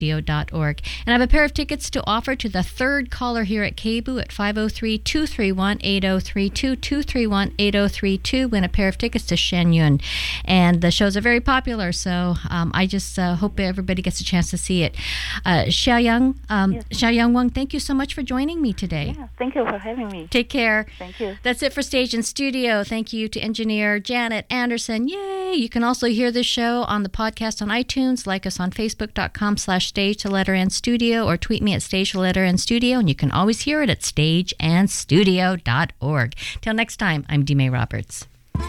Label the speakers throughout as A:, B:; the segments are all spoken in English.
A: And I have a pair of tickets to offer to the third caller here at KBOO at 503-231-8032, 231-8032. Win a pair of tickets to Shen Yun. And the shows are very popular, so I just hope everybody gets a chance to see it. Xiaoyang,
B: Yes.
A: Xiaoyang Wang, thank you so much for joining me today.
B: Yeah, thank you for having me.
A: Take care.
B: Thank you.
A: That's it for Stage and Studio. Thank you to engineer Janet Anderson. Yay! You can also hear this show on the podcast on iTunes. Like us on Facebook.com/Stage2Letter-N-Studio or tweet me at Stage2Letter-N-Studio. And you can always hear it at stageandstudio.org. Till next time, I'm Dee May Roberts.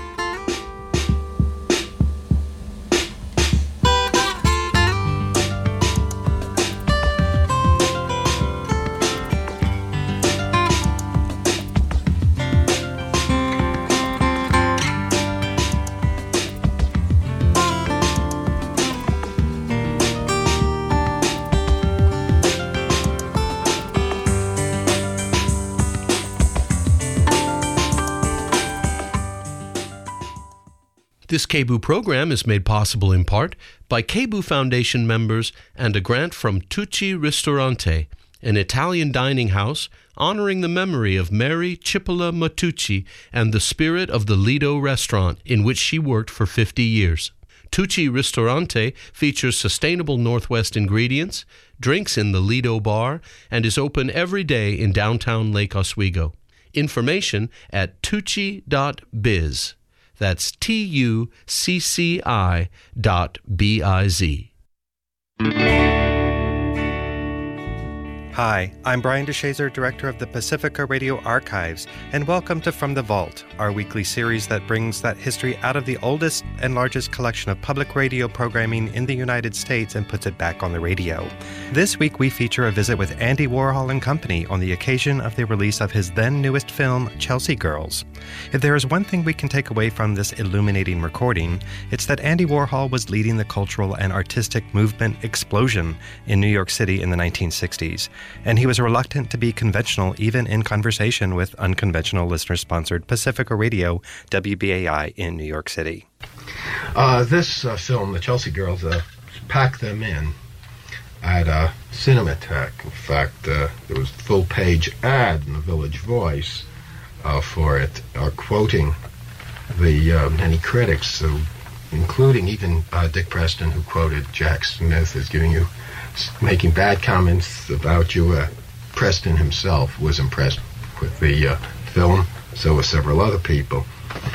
C: This KBOO program is made possible in part by KBOO Foundation members and a grant from Tucci Ristorante, an Italian dining house honoring the memory of Mary Cipolla Matucci and the spirit of the Lido restaurant in which she worked for 50 years. Tucci Ristorante features sustainable Northwest ingredients, drinks in the Lido bar, and is open every day in downtown Lake Oswego. Information at tucci.biz. That's TUCCI.biz.
D: Hi, I'm Brian DeShazer, Director of the Pacifica Radio Archives, and welcome to From the Vault, our weekly series that brings that history out of the oldest and largest collection of public radio programming in the United States and puts it back on the radio. This week we feature a visit with Andy Warhol and Company on the occasion of the release of his then newest film, Chelsea Girls. If there is one thing we can take away from this illuminating recording, it's that Andy Warhol was leading the cultural and artistic movement explosion in New York City in the 1960s. And he was reluctant to be conventional even in conversation with unconventional listener-sponsored Pacifica Radio, WBAI, in New York City.
E: This film, The Chelsea Girls, packed them in at Cinematheque. In fact, there was a full-page ad in the Village Voice for it, quoting the many critics, including even Dick Preston, who quoted Jack Smith as making bad comments about you. Preston himself was impressed with the film, so were several other people.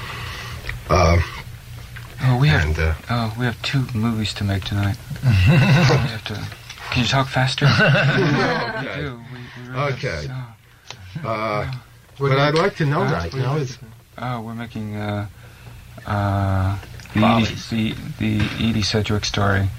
F: We have 2 movies to make tonight. Can you talk faster?
E: Okay.
F: We do. We really
E: Okay. What I'd like to know right now is...
F: we're making the Edie Sedgwick story.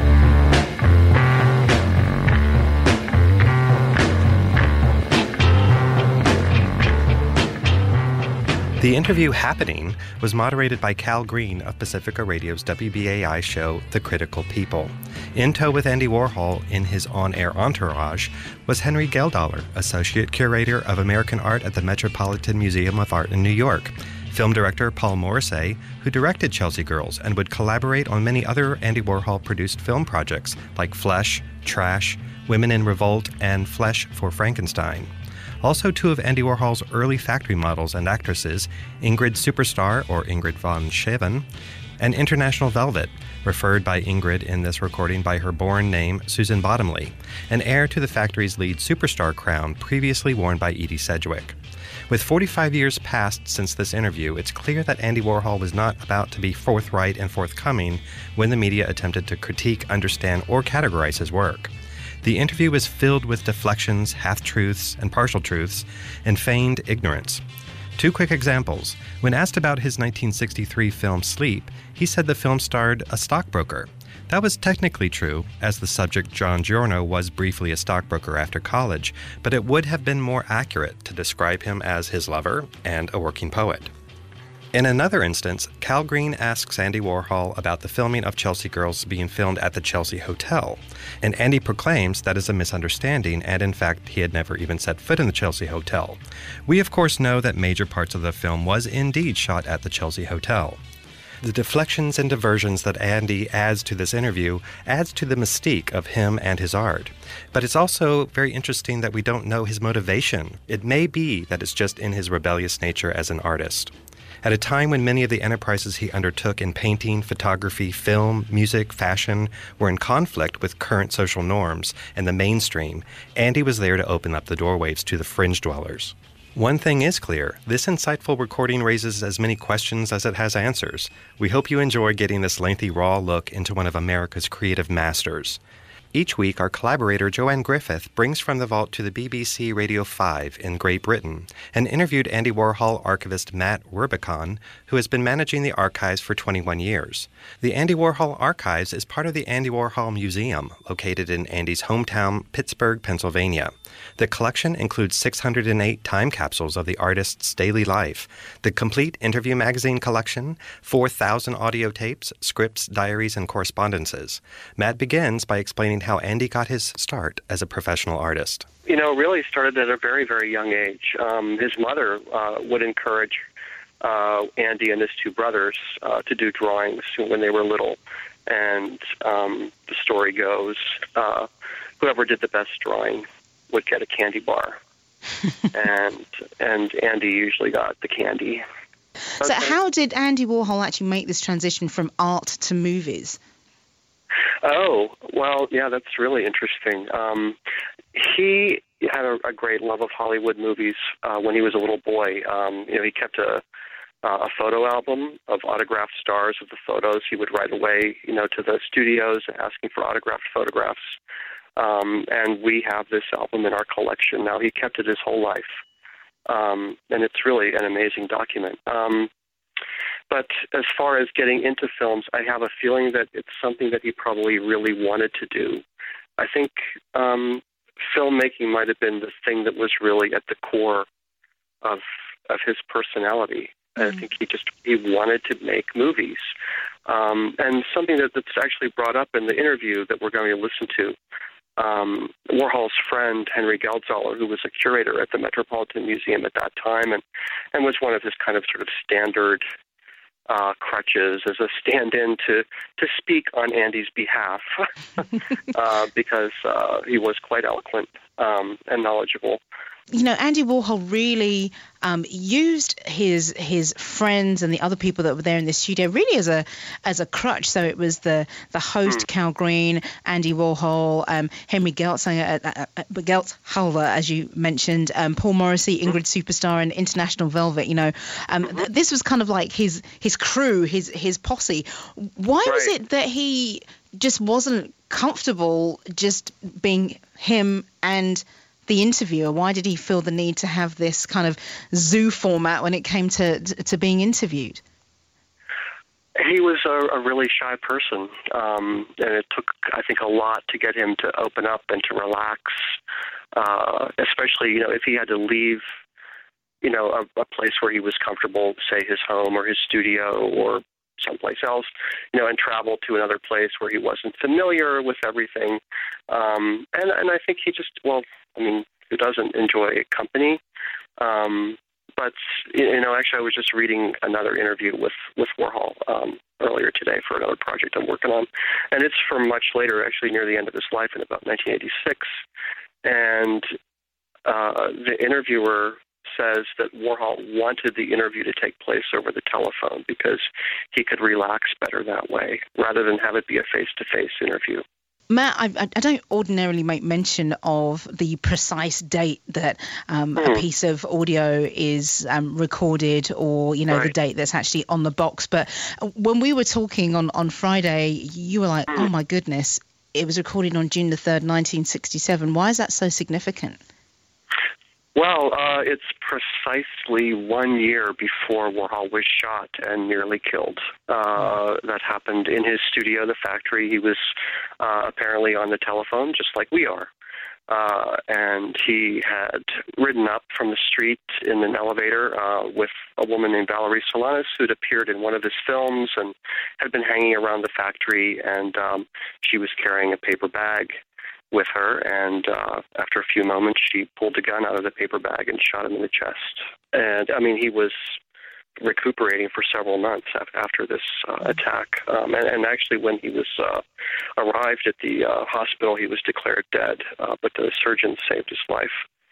D: The interview Happening was moderated by Cal Green of Pacifica Radio's WBAI show, The Critical People. In tow with Andy Warhol in his on-air entourage was Henry Geldaler, Associate Curator of American Art at the Metropolitan Museum of Art in New York, film director Paul Morrissey, who directed Chelsea Girls and would collaborate on many other Andy Warhol-produced film projects like Flesh, Trash, Women in Revolt, and Flesh for Frankenstein. Also 2 of Andy Warhol's early factory models and actresses, Ingrid Superstar, or Ingrid von Scheven, and International Velvet, referred by Ingrid in this recording by her born name, Susan Bottomley, an heir to the factory's lead superstar crown previously worn by Edie Sedgwick. With 45 years passed since this interview, it's clear that Andy Warhol was not about to be forthright and forthcoming when the media attempted to critique, understand, or categorize his work. The interview was filled with deflections, half-truths, and partial truths, and feigned ignorance. 2 quick examples. When asked about his 1963 film Sleep, he said the film starred a stockbroker. That was technically true, as the subject John Giorno was briefly a stockbroker after college, but it would have been more accurate to describe him as his lover and a working poet. In another instance, Cal Green asks Andy Warhol about the filming of Chelsea Girls being filmed at the Chelsea Hotel, and Andy proclaims that is a misunderstanding, and in fact he had never even set foot in the Chelsea Hotel. We of course know that major parts of the film was indeed shot at the Chelsea Hotel. The deflections and diversions that Andy adds to this interview adds to the mystique of him and his art. But it's also very interesting that we don't know his motivation. It may be that it's just in his rebellious nature as an artist. At a time when many of the enterprises he undertook in painting, photography, film, music, fashion were in conflict with current social norms and the mainstream, Andy was there to open up the doorways to the fringe dwellers. One thing is clear, this insightful recording raises as many questions as it has answers. We hope you enjoy getting this lengthy, raw look into one of America's creative masters. Each week, our collaborator Joanne Griffith brings from the vault to the BBC Radio 5 in Great Britain and interviewed Andy Warhol archivist Matt Rubicon, who has been managing the archives for 21 years. The Andy Warhol Archives is part of the Andy Warhol Museum, located in Andy's hometown, Pittsburgh, Pennsylvania. The collection includes 608 time capsules of the artist's daily life, the complete interview magazine collection, 4,000 audio tapes, scripts, diaries, and correspondences. Matt begins by explaining how Andy got his start as a professional artist.
B: Really started at a very, very young age. His mother would encourage Andy and his two brothers to do drawings when they were little. And the story goes, whoever did the best drawing would get a candy bar. and Andy usually got the candy.
G: So how did Andy Warhol actually make this transition from art to movies?
B: Oh, well, yeah, that's really interesting. He had a great love of Hollywood movies when he was a little boy. He kept a photo album of autographed stars of the photos. He would write away, to the studios asking for autographed photographs. And we have this album in our collection now. He kept it his whole life. And it's really an amazing document. But as far as getting into films, I have a feeling that it's something that he probably really wanted to do. I think filmmaking might have been the thing that was really at the core of his personality. I think he wanted to make movies. And something that's actually brought up in the interview that we're going to listen to, Warhol's friend, Henry Geldzahler, who was a curator at the Metropolitan Museum at that time and was one of his kind of sort of standard crutches as a stand-in to speak on Andy's behalf because he was quite eloquent and knowledgeable.
G: Andy Warhol really used his friends and the other people that were there in the studio really as a crutch. So it was the host, Cal Green, Andy Warhol, Henry Geldzahler, as you mentioned, Paul Morrissey, Ingrid Superstar, and International Velvet. This was kind of like his crew, his posse. Why was it that he just wasn't comfortable just being him and the interviewer? Why did he feel the need to have this kind of zoo format when it came to being interviewed?
B: He was a really shy person, and it took, I think, a lot to get him to open up and to relax, especially, if he had to leave, a place where he was comfortable, say his home or his studio or someplace else, and travel to another place where he wasn't familiar with everything. And I think he just, who doesn't enjoy company? But, actually I was just reading another interview with Warhol earlier today for another project I'm working on. And it's from much later, actually near the end of his life in about 1986. And the interviewer says that Warhol wanted the interview to take place over the telephone because he could relax better that way rather than have it be a face-to-face interview.
G: Matt, I don't ordinarily make mention of the precise date that a piece of audio is recorded or, the date that's actually on the box. But when we were talking on Friday, you were like, oh, my goodness, it was recorded on June the 3rd, 1967. Why is that so significant?
B: Well, it's precisely 1 year before Warhol was shot and nearly killed. That happened in his studio, the factory. He was apparently on the telephone, just like we are. And he had ridden up from the street in an elevator with a woman named Valerie Solanas, who'd appeared in one of his films and had been hanging around the factory, and she was carrying a paper bag with her, and after a few moments, she pulled a gun out of the paper bag and shot him in the chest. And, he was recuperating for several months after this attack. And actually, when he was arrived at the hospital, he was declared dead, but the surgeons saved his life.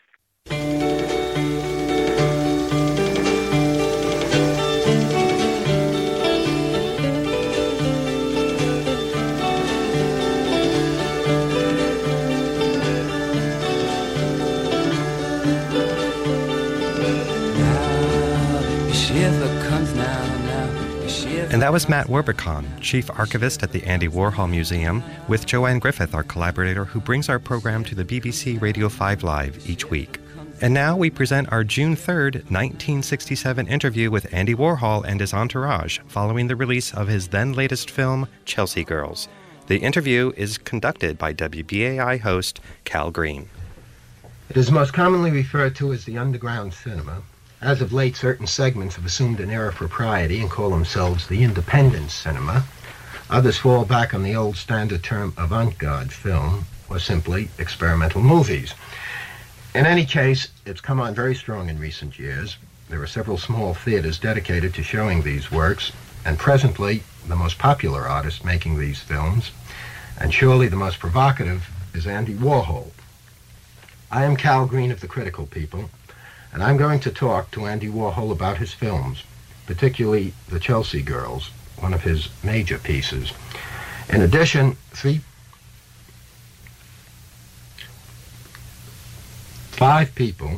D: And that was Matt Werbicon, Chief Archivist at the Andy Warhol Museum, with Joanne Griffith, our collaborator, who brings our program to the BBC Radio 5 Live each week. And now we present our June 3rd, 1967 interview with Andy Warhol and his entourage, following the release of his then-latest film, Chelsea Girls. The interview is conducted by WBAI host Cal Green.
E: It is most commonly referred to as the underground cinema. As of late, certain segments have assumed an air of propriety and call themselves the independent cinema. Others fall back on the old standard term avant-garde film, or simply experimental movies. In any case, it's come on very strong in recent years. There are several small theaters dedicated to showing these works, and presently, the most popular artist making these films, and surely the most provocative, is Andy Warhol. I am Cal Green of The Critical People, and I'm going to talk to Andy Warhol about his films, particularly The Chelsea Girls, one of his major pieces. In addition, four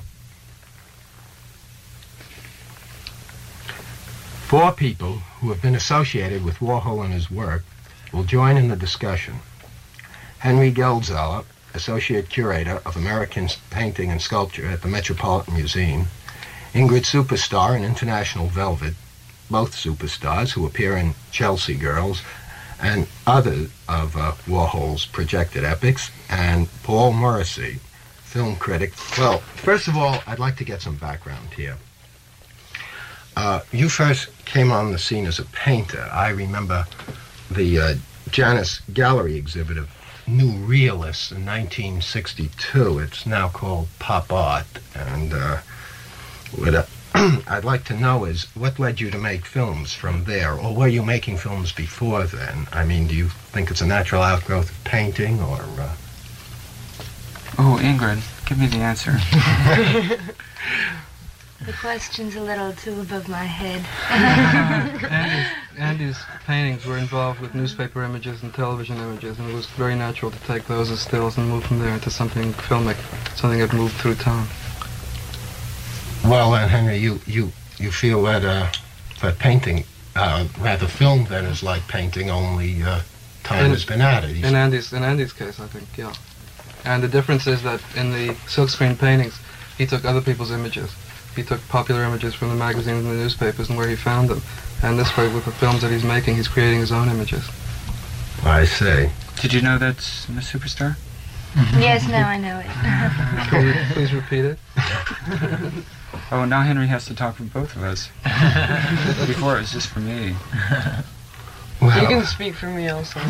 E: people who have been associated with Warhol and his work will join in the discussion. Henry Geldzahler, Associate Curator of American Painting and Sculpture at the Metropolitan Museum, Ingrid Superstar and International Velvet, both superstars who appear in Chelsea Girls and other of Warhol's projected epics, and Paul Morrissey, film critic. Well, first of all, I'd like to get some background here. You first came on the scene as a painter. I remember the Janus Gallery exhibit of New Realists in 1962. It's now called Pop Art. And what I'd like to know is, what led you to make films from there? Or were you making films before then? I mean, do you think it's a natural outgrowth of painting, or...
F: Oh, Ingrid, give me the answer.
H: The question's a little too above my head.
I: Andy's paintings were involved with newspaper images and television images, and it was very natural to take those as stills and move from there into something filmic, something that moved through time.
E: Well, Henry, you feel that that painting, rather film, then is like painting, only time has been added.
I: In Andy's case, I think, yeah. And the difference is that in the silkscreen paintings, he took other people's images. He took popular images from the magazines and the newspapers and where he found them. And this way, with the films that he's making, he's creating his own images.
E: I see.
F: Did you know that's Miss Superstar?
H: Yes, now I know it.
I: Please repeat it.
F: Oh, now Henry has to talk for both of us. Before it was just for me.
J: Well, you can speak for me also.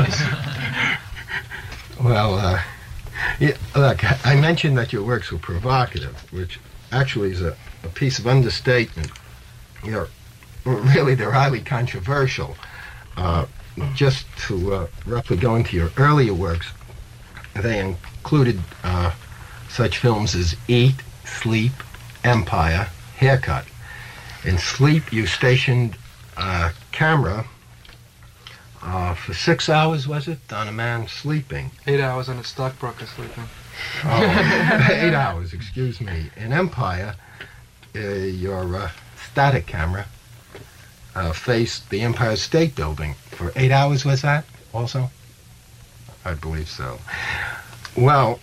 E: Well, yeah, look, I mentioned that your works were provocative, which actually is a piece of understatement. They're highly controversial. Just to roughly go into your earlier works, they included such films as Eat, Sleep, Empire, Haircut. In Sleep, you stationed a camera for 6 hours, was it, on a man sleeping?
I: 8 hours on a stockbroker sleeping.
E: Oh, 8 hours, excuse me. In Empire, your static camera faced the Empire State Building for 8 hours, was that also? I believe so. Well,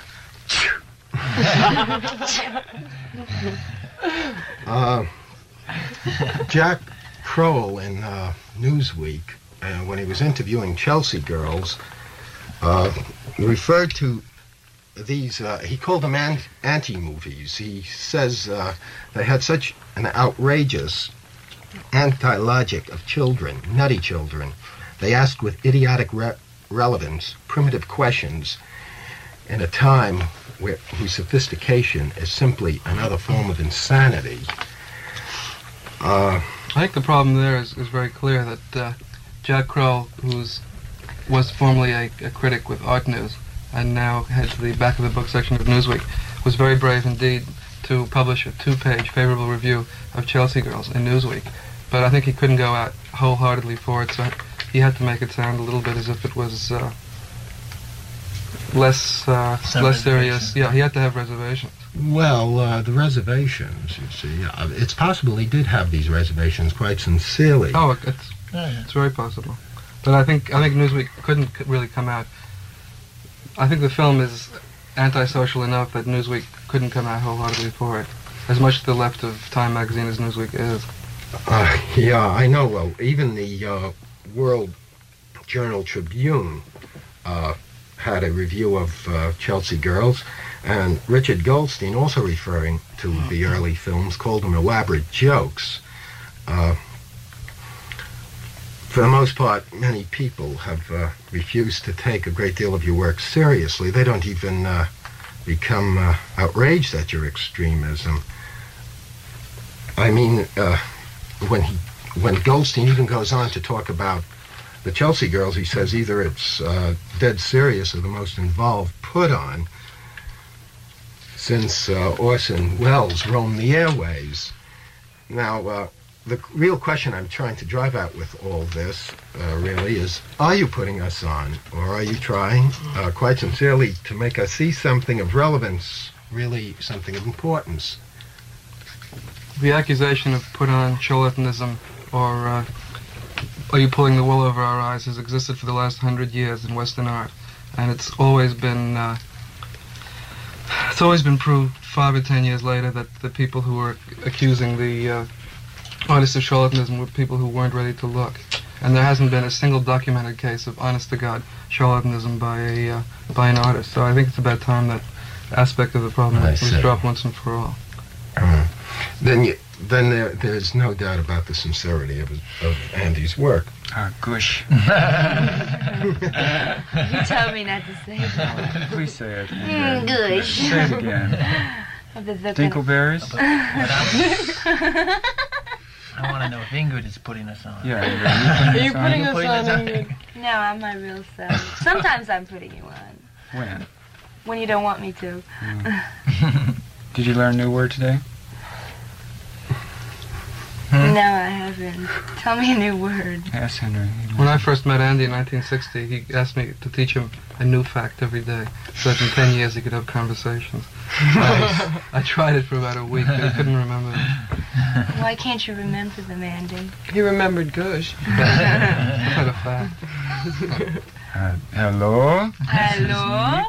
E: Jack Kroll in Newsweek, when he was interviewing Chelsea Girls, referred to these, he called them anti-movies. He says they had such an outrageous anti-logic of children, nutty children. They asked with idiotic relevance primitive questions in a time whose sophistication is simply another form of insanity.
I: I think the problem there is very clear that Jack Kroll, was formerly a critic with Art News and now heads the back of the book section of Newsweek, was very brave indeed to publish a 2-page favorable review of Chelsea Girls in Newsweek. But I think he couldn't go out wholeheartedly for it, so he had to make it sound a little bit as if it was less serious. Yeah, he had to have reservations.
E: Well, the reservations, you see, it's possible he did have these reservations quite sincerely.
I: Oh, it's very possible. But I think Newsweek couldn't really come out. I think the film is antisocial enough that Newsweek couldn't come out wholeheartedly for it, as much to the left of Time magazine as Newsweek is.
E: Yeah, I know. Well, even the World Journal Tribune had a review of Chelsea Girls, and Richard Goldstein, also referring to the early films, called them elaborate jokes. For the most part, many people have refused to take a great deal of your work seriously. They don't even become outraged at your extremism. I mean, when Goldstein even goes on to talk about the Chelsea Girls, he says either it's dead serious or the most involved put-on since Orson Welles roamed the airways. Now, the real question I'm trying to drive at with all this, really, is, are you putting us on, or are you trying, quite sincerely, to make us see something of relevance, really something of importance?
I: The accusation of put-on charlatanism, or are you pulling the wool over our eyes, has existed for the last 100 years in Western art, and it's always been proved 5 or 10 years later that the people who were accusing the artists of charlatanism were people who weren't ready to look. And there hasn't been a single documented case of honest-to-God charlatanism by an artist. So I think it's about time that aspect of the problem was dropped once and for all.
E: Then there's no doubt about the sincerity of Andy's work.
F: Gush.
H: You told me not to say that.
F: Please say it.
H: Gush.
F: Say it again. Dinkleberries?
K: I want to know if Ingrid is putting us on.
F: Yeah,
H: Are you putting us on, Ingrid? No, I'm my real self. Sometimes I'm putting you on.
F: When?
H: When you don't want me to.
F: Did you learn a new word today?
H: No, I haven't. Tell me a new word.
F: Ask Henry.
I: When I first met Andy in 1960, he asked me to teach him a new fact every day, so that in 10 years he could have conversations. I tried it for about a week, but he couldn't remember them.
H: Why can't you remember them, Andy?
J: He remembered Gush.
I: That's not a fact.
F: Hello?
H: Hello?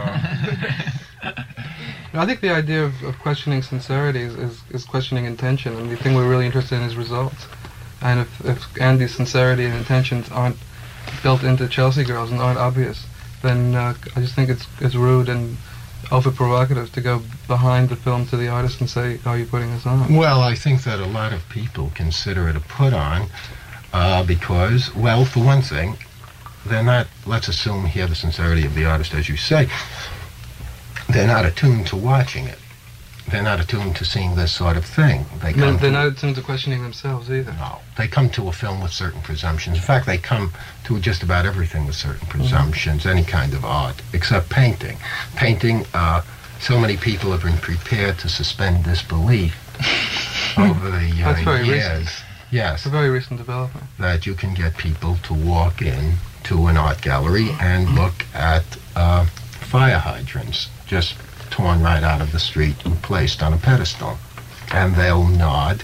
I: I think the idea of questioning sincerity is questioning intention, and the thing we're really interested in is results. And if Andy's sincerity and intentions aren't built into Chelsea Girls and aren't obvious, then I just think it's rude and over-provocative to go behind the film to the artist and say, are you putting us on?
E: Well, I think that a lot of people consider it a put-on because, well, for one thing, they're not, let's assume here the sincerity of the artist, as you say, they're not attuned to watching it. They're not attuned to seeing this sort of thing.
I: They're not attuned to questioning themselves either.
E: No. They come to a film with certain presumptions. In fact, they come to just about everything with certain presumptions, any kind of art, except painting. Painting, so many people have been prepared to suspend disbelief over the
I: That's very
E: years.
I: Recent.
E: Yes.
I: It's a very recent development.
E: That you can get people to walk in to an art gallery and look at fire hydrants just torn right out of the street and placed on a pedestal. And they'll nod,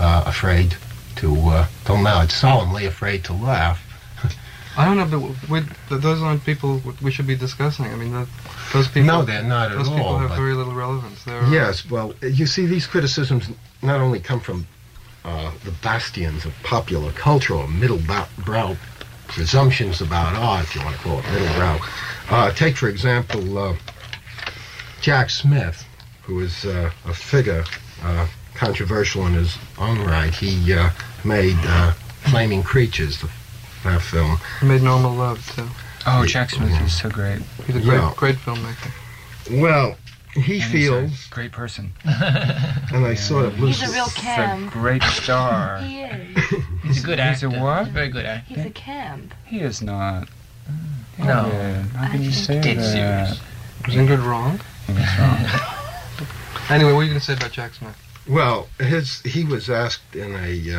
E: they'll nod solemnly, afraid to laugh.
I: I don't know, but those aren't people we should be discussing. I mean, those people...
E: No, they're not at all.
I: Those people have very little relevance.
E: Yes, well, you see, these criticisms not only come from the bastions of popular culture or middle-brow presumptions about art, if you want to call it middle-brow. Take, for example, Jack Smith, who is a figure controversial in his own right. He made Flaming Creatures, that film.
I: He made Normal Love, too.
F: Oh, Jack Smith is so great.
I: He's a great filmmaker.
E: Well, he feels...
F: He's a great person.
E: And I sort of lose...
H: He's a real camp.
F: He's a great star.
H: He is.
K: He's a good actor.
F: He's a what?
K: Very good actor.
H: He's a camp.
F: He is not.
K: No.
F: How can you say
K: Dead
F: that?
K: serious.
I: Was Ingrid wrong?
F: He was wrong.
I: Anyway, what are you going to say about Jack Smith?
E: Well, he was asked in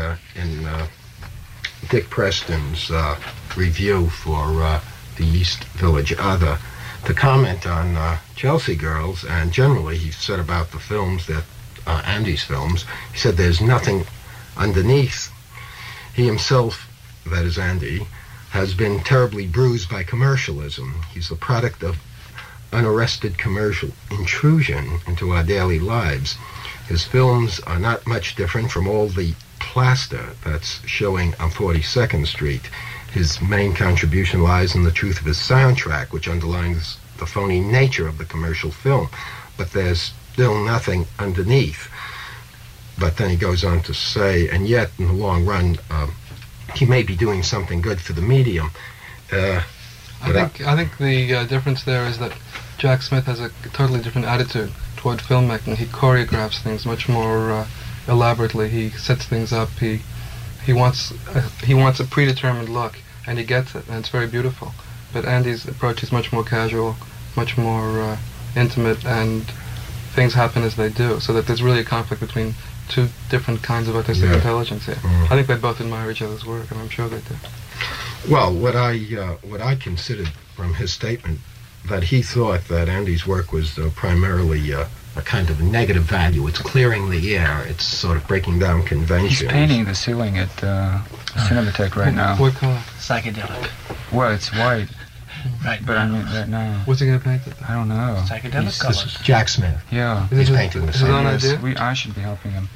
E: Dick Preston's review for the East Village Other to comment on Chelsea Girls, and generally he said about the films that Andy's films. He said there's nothing underneath. He himself, that is Andy, has been terribly bruised by commercialism. He's the product of unarrested commercial intrusion into our daily lives. His films are not much different from all the plaster that's showing on 42nd Street. His main contribution lies in the truth of his soundtrack, which underlines the phony nature of the commercial film. But there's still nothing underneath. But then he goes on to say, and yet in the long run, he may be doing something good for the medium.
I: I think the difference there is that Jack Smith has a totally different attitude toward filmmaking. He choreographs things much more elaborately. He sets things up. He wants a predetermined look, and he gets it, and it's very beautiful. But Andy's approach is much more casual, much more intimate, and things happen as they do. So that there's really a conflict between two different kinds of artistic intelligence here. I think they both admire each other's work, and I'm sure they do.
E: Well, what I considered from his statement, that he thought that Andy's work was primarily a kind of negative value. It's clearing the air. It's sort of breaking down conventions.
F: He's painting the ceiling at Cinematheque right now.
I: What color?
K: Psychedelic.
F: Well, it's white.
K: Right.
F: But I mean, right now.
I: What's he going to paint it?
F: I don't know.
K: Psychedelic colors.
E: This is Jack Smith.
F: Yeah.
E: He's painting the
I: Is it on idea?
F: I should be helping him.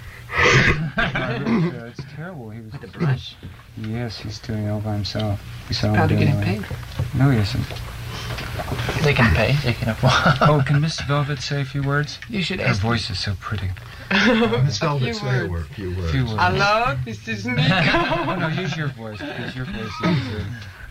F: It's terrible. He was
K: With the brush.
F: Yes, he's doing it all by himself.
K: He's probably getting paid.
F: No, he isn't.
K: They can pay. They can afford.
F: Oh, can Miss Velvet say a few words?
K: You should
F: Her
K: ask.
F: voice is so pretty.
E: Miss Velvet, say a few words.
J: Hello, this is Nico.
F: Oh, no, use your voice, because your voice is...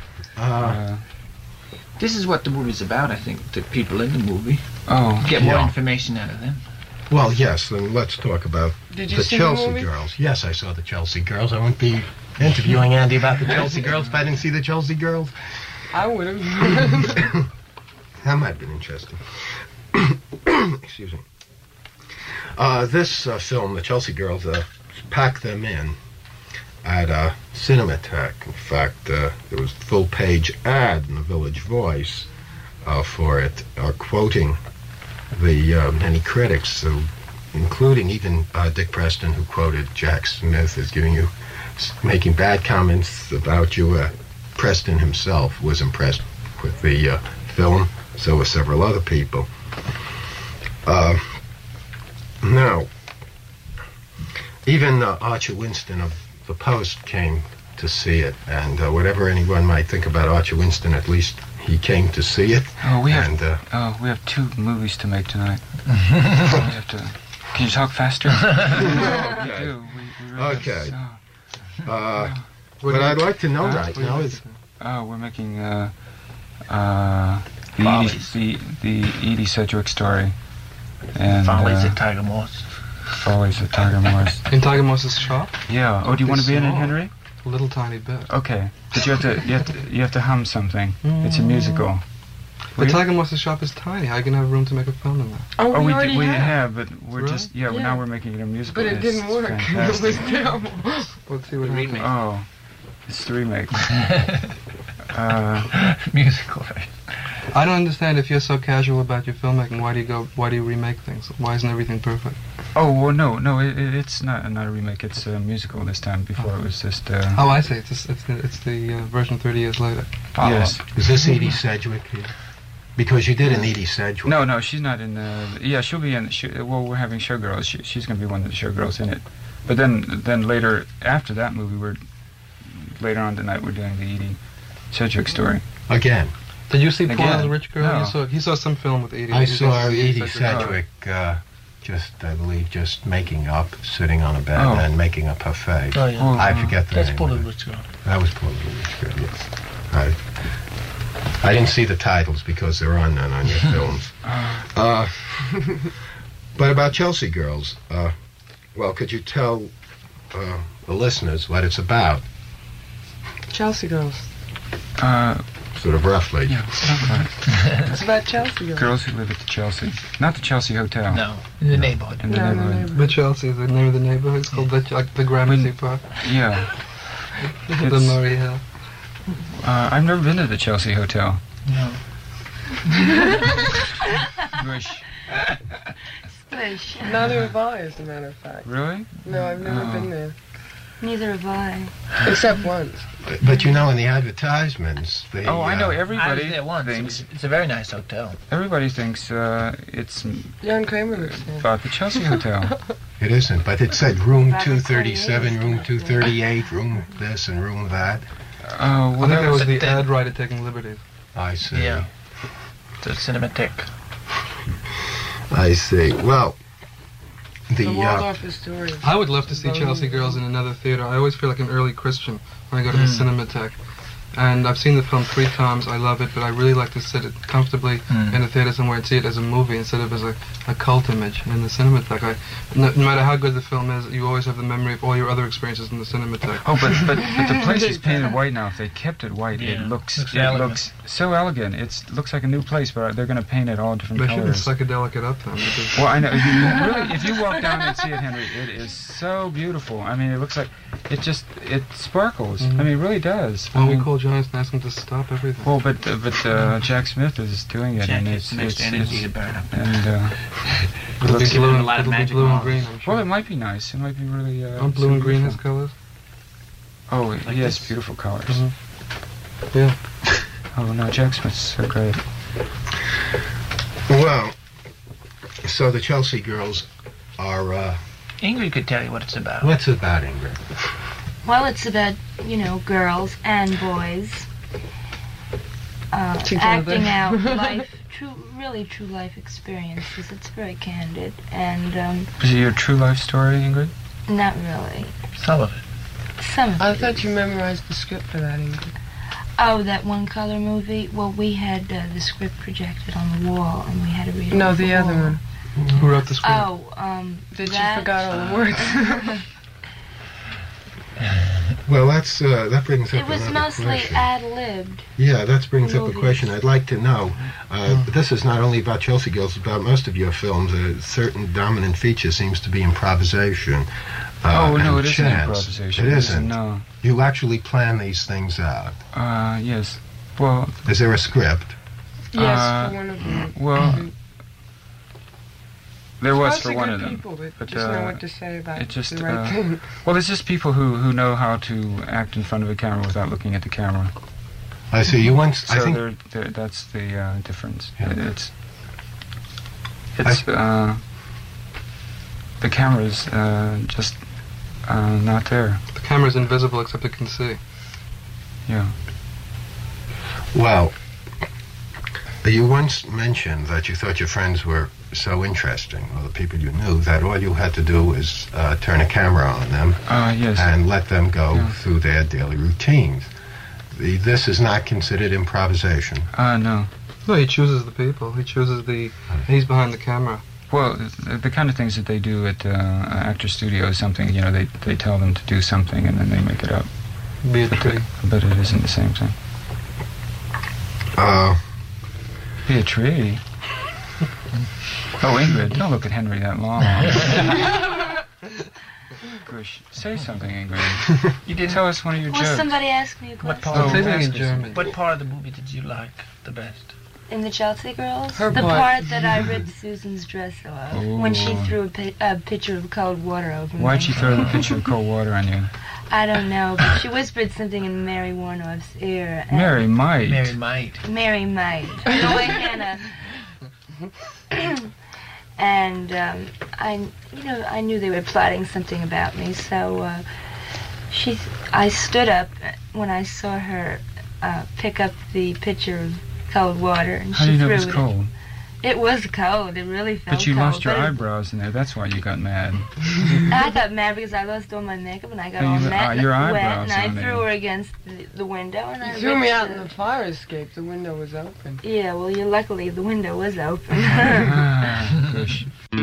K: This is what the movie's about, I think, the people in the movie.
F: Oh.
K: Get more information out of them.
E: Well, yes, then let's talk about
J: Did you
E: the
J: see
E: Chelsea
J: the movie?
E: Girls. Yes, I saw the Chelsea Girls. I wouldn't be interviewing Andy about the Chelsea Girls if I didn't see the Chelsea Girls.
J: I would have.
E: That might have been interesting. Excuse me. This film, the Chelsea Girls, packed them in at Cinematheque. In fact, there was a full-page ad in the Village Voice for it, quoting the many critics, including even Dick Preston, who quoted Jack Smith as making bad comments about you. Preston himself was impressed with the film, so were several other people. Now, even Archer Winston of The Post came to see it, and whatever anyone might think about Archer Winston, at least he came to see it.
F: Oh, we have 2 movies to make tonight. We have to. Can you talk faster? No, we do. We really
E: Okay. What I'd like to know right now is...
F: Oh, we're making the Edie Sedgwick story. And,
K: Follies at Tiger Moss.
F: Follies at Tiger Moss.
I: In Tiger Moss's shop?
F: Yeah. Oh, do you want to be in it, Henry?
I: A little tiny bit.
F: Okay. But you have to hum something. It's a musical.
I: But Tiger Moss's shop is tiny. How are you going to have room to make a film in that?
J: Oh, we
F: already
J: have.
F: But we're
I: Really?
F: just now we're making it a musical.
J: But it didn't work.
F: Fantastic.
J: It was terrible.
I: Let's see what
K: Remake.
F: Oh, it's the remake.
K: Musical, right?
I: I don't understand, if you're so casual about your filmmaking, why do you remake things? Why isn't everything perfect?
F: Oh, well, no, it's not a remake. It's a musical this time. Before it was just.
I: Oh, I see. It's the version 30 years later.
F: Yes.
E: Is this Edie Sedgwick here? Because you did an Edie Sedgwick.
F: No, she's not in. Yeah, she'll be in. Well, we're having Showgirls. She's going to be one of the Showgirls in it. But then later, after that movie, later on tonight, we're doing the Edie Sedgwick story.
E: Again.
I: Did you see Poor Little Rich Girl?
F: No.
I: He saw some film with Edie.
E: I saw Edie Sedgwick, I believe, just making up, sitting on a bed and making up her face.
K: Oh, yeah.
E: I forget the
K: That's
E: name.
K: Poor Little Rich Girl.
E: That was Poor Little Rich Girl, yes. I didn't see the titles because they're on none on your films. But about Chelsea Girls, well, could you tell the listeners what it's about?
J: Chelsea Girls.
E: Sort of roughly.
F: Yeah,
J: It's about Chelsea Girls.
F: Girls who live at the Chelsea. Not the Chelsea Hotel.
K: No, in the neighborhood.
F: In the neighborhood.
I: The Chelsea is the name of the neighborhood. It's called the Gramercy Park.
F: Yeah.
I: The Murray Hill.
F: I've never been to the Chelsea Hotel.
K: No.
F: Wish.
H: Splish.
J: Neither have I, as a matter of fact.
F: Really?
J: No, I've never been there.
H: Neither have I.
J: Except once.
E: But you know, in the advertisements, they...
F: I know
K: I
F: everybody
K: was there once.
F: thinks...
K: It's a very nice hotel.
F: Everybody thinks it's
J: Jan Kramer was there.
F: about the Chelsea Hotel.
E: It isn't, but it said room
H: Robert
E: 237,
H: Cornelius
E: room
H: was there.
E: 238, room this and room that.
F: Oh, well,
I: I think that was
K: was
I: the
K: the-
I: ad writer taking liberties.
E: I see.
K: Yeah. The Cinematheque.
E: I see. Well,
J: The Waldorf Astoria.
I: I would love to see Chelsea Girls in another theater. I always feel like an early Christian when I go to the Cinematheque. And I've seen the film 3 times. I love it, but I really like to sit it comfortably in a theater somewhere and see it as a movie instead of as a cult image in the Cinematheque. No matter how good the film is, you always have the memory of all your other experiences in the Cinematheque.
F: Oh, but the place is painted white now. If they kept it white,
K: Yeah,
F: it looks
K: elegant.
F: looks so elegant. It looks like a new place, but they're going to paint it all different
I: They shouldn't
F: colors.
I: psychedelic it up then. Because
F: Well, I know. If you walk down and see it, Henry, it is so beautiful. I mean, it looks like it sparkles. I mean, it really does.
I: why don't we call Giants and ask them to stop everything?
F: Well, but Jack Smith is doing it,
K: Jack
F: and
K: has next energy to burn up.
F: and
I: It'll be
K: Give
I: blue
K: it a
I: and,
K: lot of
I: it'll be
K: magic
I: blue and
K: marbles.
I: green, I'm sure.
F: well, it might be nice. It might be really.
I: Aren't blue
F: so
I: and green his
F: beautiful.
I: colors?
F: Oh,
K: Like
F: he has
K: this?
F: beautiful colors.
I: Yeah.
F: Oh no, Jack Smith's so great.
E: well, so the Chelsea Girls are...
K: Ingrid could tell you what it's about.
E: what's it about, Ingrid?
H: Well, it's about, girls and boys
J: Together.
H: acting out really true life experiences. It's very candid and
F: Is it your true life story, Ingrid?
H: not really.
K: Some of it.
H: Some of
J: I
H: it.
J: thought you memorized the script for that, Ingrid.
H: Oh, that one color movie? Well, we had the script projected on the wall and we had to read it
J: No,
H: off
J: the other
H: wall.
J: one.
I: Who wrote the script?
H: Oh,
J: Did
H: that,
J: you forgot all the words?
E: Well, that brings up
H: It was
E: another
H: mostly
E: question.
H: ad-libbed.
E: Yeah, that brings up a
H: movies.
E: question. I'd like to know, this is not only about Chelsea Girls, it's about most of your films. A certain dominant feature seems to be improvisation.
F: Oh no,
E: and
F: it isn't
E: chance.
F: improvisation.
E: It isn't.
F: No.
E: You actually plan these things out.
F: Yes. Well.
E: Is there a script?
J: Yes, for one of them.
F: Well. There was
J: Mostly
F: for one
J: good
F: of them.
J: people that
F: but,
J: just know what to say about
F: it just,
J: the right thing.
F: Well, it's just people who know how to act in front of a camera without looking at the camera.
E: I see. You once,
F: So
E: I think,
F: that's the difference.
E: Yeah.
F: It's the camera's just not there.
I: The camera's invisible except it can see.
F: Yeah.
E: well, you once mentioned that you thought your friends were so interesting, or the people you knew, that all you had to do was turn a camera on them
F: Yes.
E: and let them go
F: Yeah.
E: through their daily routines. This is not considered improvisation.
F: No.
I: No, he chooses the people. He chooses he's behind the camera.
F: Well, the kind of things that they do at Actor Studio is something, they tell them to do something and then they make it up.
I: Be a tree.
F: But it isn't the same thing. Be a tree? Oh, Ingrid, don't look at Henry that long. Gosh, say something, Ingrid.
K: You didn't
F: Tell us one of your
H: Well,
F: jokes.
H: somebody asked me a
K: What
H: question.
K: part?
I: Say
F: Oh,
I: something in
F: ask us.
I: German.
K: What part of the movie did you like the best?
H: In the Chelsea Girls?
J: Her
H: the
J: part.
H: part that I ripped Susan's dress off when she
F: Oh.
H: threw a pitcher of cold water over me.
F: Why'd she throw the pitcher of cold water on you?
H: I don't know, but she whispered something in Mary Warnoff's ear. and-
F: Mary might.
K: Mary might.
H: Mary might. No way, Hannah. And I knew they were plotting something about me, so I stood up when I saw her pick up the pitcher of cold water, and
F: How
H: she
F: do you know
H: threw
F: it was
H: it.
F: cold?
H: It was cold. It really felt cold.
F: But you lost your eyebrows in there. That's why you got mad.
H: I got mad because I lost all my makeup and I got all wet and I threw her against the window. And I
J: threw me out in the fire escape. The window was open.
H: Yeah, well, luckily the window was open.
F: Gosh.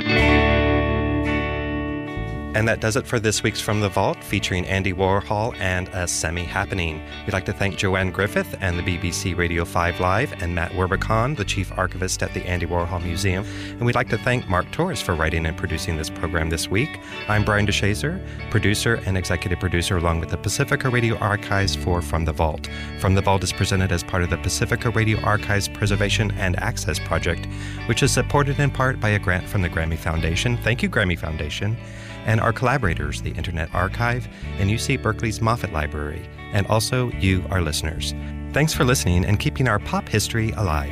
D: And that does it for this week's From the Vault, featuring Andy Warhol and a semi-happening. We'd like to thank Joanne Griffith and the BBC Radio 5 Live, and Matt Werbicon, the Chief Archivist at the Andy Warhol Museum. And we'd like to thank Mark Torres for writing and producing this program this week. I'm Brian DeShazer, producer and executive producer, along with the Pacifica Radio Archives for From the Vault. From the Vault is presented as part of the Pacifica Radio Archives Preservation and Access Project, which is supported in part by a grant from the Grammy Foundation. Thank you, Grammy Foundation. And our collaborators, the Internet Archive and UC Berkeley's Moffett Library, and also you, our listeners. Thanks for listening and keeping our pop history alive.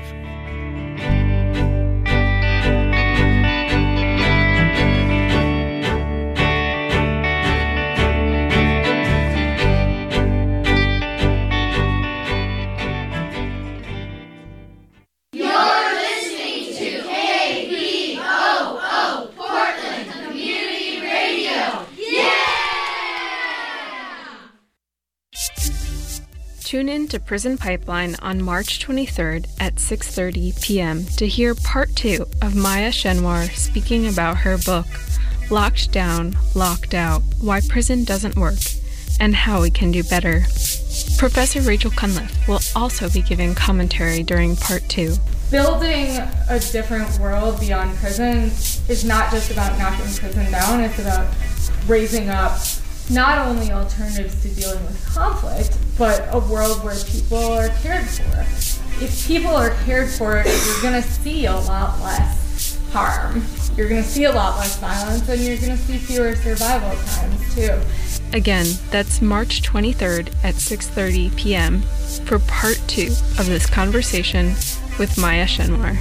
L: Tune in to Prison Pipeline on March 23rd at 6:30 p.m. to hear part 2 of Maya Shenwar speaking about her book, Locked Down, Locked Out, Why Prison Doesn't Work, and How We Can Do Better. Professor Rachel Cunliffe will also be giving commentary during part 2.
M: Building a different world beyond prison is not just about knocking prison down, it's about raising up not only alternatives to dealing with conflict, but a world where people are cared for. If people are cared for, you're going to see a lot less harm. You're going to see a lot less violence, and you're going to see fewer survival times, too.
L: Again, that's March 23rd at 6:30 p.m. for part 2 of this conversation with Maya Shenwar.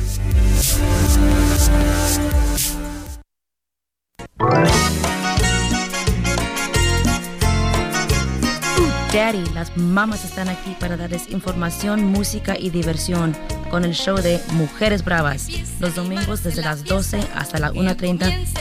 N: Daddy, las mamás están aquí para darles información, música y diversión con el show de Mujeres Bravas, los domingos desde las 12 hasta la 1:30